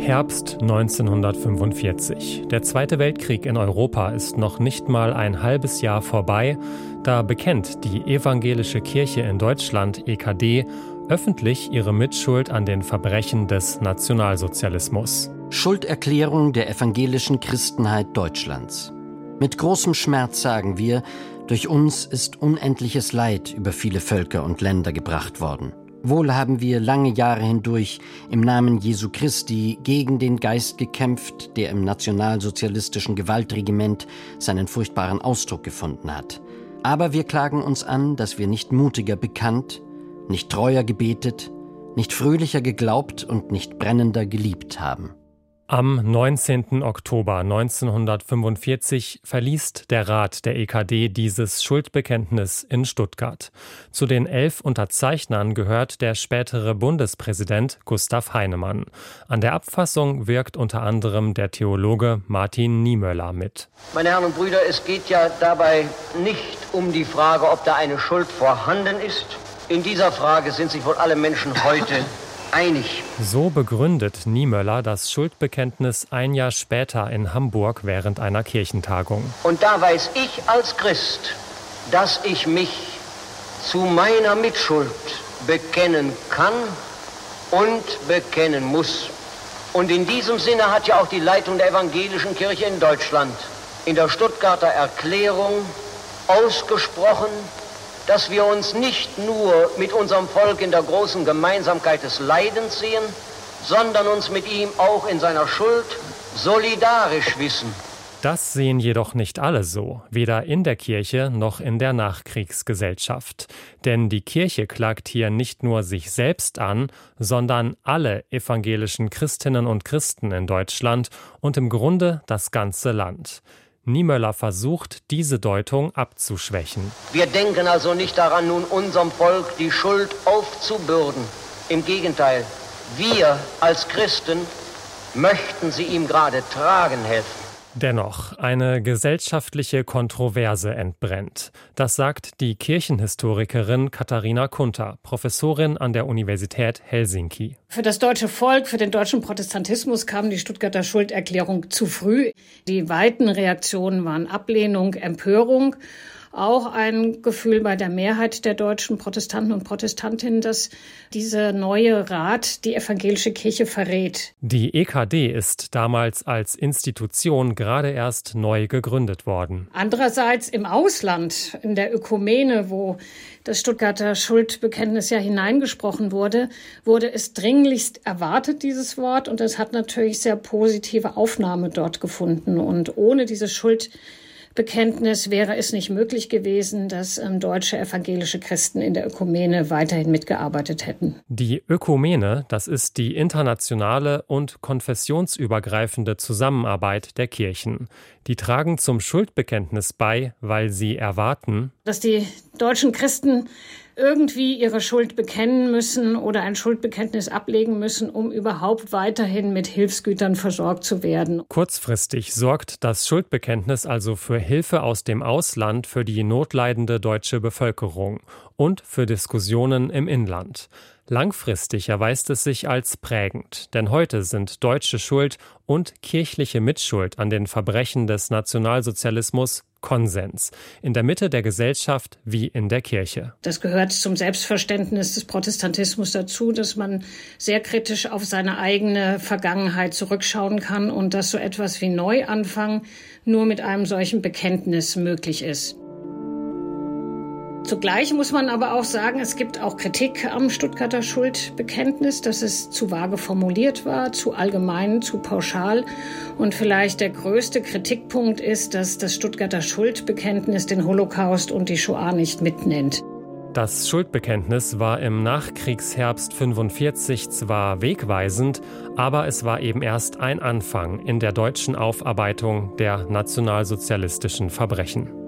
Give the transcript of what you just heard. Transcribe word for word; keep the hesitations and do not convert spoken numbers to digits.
Herbst neunzehnhundertfünfundvierzig. Der Zweite Weltkrieg in Europa ist noch nicht mal ein halbes Jahr vorbei. Da bekennt die Evangelische Kirche in Deutschland, E K D, öffentlich ihre Mitschuld an den Verbrechen des Nationalsozialismus. Schulderklärung der evangelischen Christenheit Deutschlands. Mit großem Schmerz sagen wir, durch uns ist unendliches Leid über viele Völker und Länder gebracht worden. Wohl haben wir lange Jahre hindurch im Namen Jesu Christi gegen den Geist gekämpft, der im nationalsozialistischen Gewaltregiment seinen furchtbaren Ausdruck gefunden hat. Aber wir klagen uns an, dass wir nicht mutiger bekannt, nicht treuer gebetet, nicht fröhlicher geglaubt und nicht brennender geliebt haben. Am neunzehnten Oktober neunzehnhundertfünfundvierzig verliest der Rat der E K D dieses Schuldbekenntnis in Stuttgart. Zu den elf Unterzeichnern gehört der spätere Bundespräsident Gustav Heinemann. An der Abfassung wirkt unter anderem der Theologe Martin Niemöller mit. Meine Herren und Brüder, es geht ja dabei nicht um die Frage, ob da eine Schuld vorhanden ist. In dieser Frage sind sich wohl alle Menschen heute einig. So begründet Niemöller das Schuldbekenntnis ein Jahr später in Hamburg während einer Kirchentagung. Und da weiß ich als Christ, dass ich mich zu meiner Mitschuld bekennen kann und bekennen muss. Und in diesem Sinne hat ja auch die Leitung der Evangelischen Kirche in Deutschland in der Stuttgarter Erklärung ausgesprochen, dass wir uns nicht nur mit unserem Volk in der großen Gemeinsamkeit des Leidens sehen, sondern uns mit ihm auch in seiner Schuld solidarisch wissen. Das sehen jedoch nicht alle so, weder in der Kirche noch in der Nachkriegsgesellschaft. Denn die Kirche klagt hier nicht nur sich selbst an, sondern alle evangelischen Christinnen und Christen in Deutschland und im Grunde das ganze Land. Niemöller versucht, diese Deutung abzuschwächen. Wir denken also nicht daran, nun unserem Volk die Schuld aufzubürden. Im Gegenteil, wir als Christen möchten sie ihm gerade tragen helfen. Dennoch, eine gesellschaftliche Kontroverse entbrennt. Das sagt die Kirchenhistorikerin Katharina Kunter, Professorin an der Universität Helsinki. Für das deutsche Volk, für den deutschen Protestantismus kam die Stuttgarter Schulderklärung zu früh. Die weiten Reaktionen waren Ablehnung, Empörung. Auch ein Gefühl bei der Mehrheit der deutschen Protestanten und Protestantinnen, dass dieser neue Rat die evangelische Kirche verrät. Die E K D ist damals als Institution gerade erst neu gegründet worden. Andererseits im Ausland, in der Ökumene, wo das Stuttgarter Schuldbekenntnis ja hineingesprochen wurde, wurde es dringlichst erwartet, dieses Wort. Und es hat natürlich sehr positive Aufnahme dort gefunden. Und ohne diese Schuld Bekenntnis wäre es nicht möglich gewesen, dass ähm, deutsche evangelische Christen in der Ökumene weiterhin mitgearbeitet hätten. Die Ökumene, das ist die internationale und konfessionsübergreifende Zusammenarbeit der Kirchen. Die tragen zum Schuldbekenntnis bei, weil sie erwarten, dass die deutschen Christen irgendwie ihre Schuld bekennen müssen oder ein Schuldbekenntnis ablegen müssen, um überhaupt weiterhin mit Hilfsgütern versorgt zu werden. Kurzfristig sorgt das Schuldbekenntnis also für Hilfe aus dem Ausland für die notleidende deutsche Bevölkerung und für Diskussionen im Inland. Langfristig erweist es sich als prägend, denn heute sind deutsche Schuld und kirchliche Mitschuld an den Verbrechen des Nationalsozialismus Konsens, in der Mitte der Gesellschaft wie in der Kirche. Das gehört zum Selbstverständnis des Protestantismus dazu, dass man sehr kritisch auf seine eigene Vergangenheit zurückschauen kann und dass so etwas wie Neuanfang nur mit einem solchen Bekenntnis möglich ist. Zugleich muss man aber auch sagen, es gibt auch Kritik am Stuttgarter Schuldbekenntnis, dass es zu vage formuliert war, zu allgemein, zu pauschal. Und vielleicht der größte Kritikpunkt ist, dass das Stuttgarter Schuldbekenntnis den Holocaust und die Shoah nicht mitnennt. Das Schuldbekenntnis war im Nachkriegsherbst fünfundvierzig zwar wegweisend, aber es war eben erst ein Anfang in der deutschen Aufarbeitung der nationalsozialistischen Verbrechen.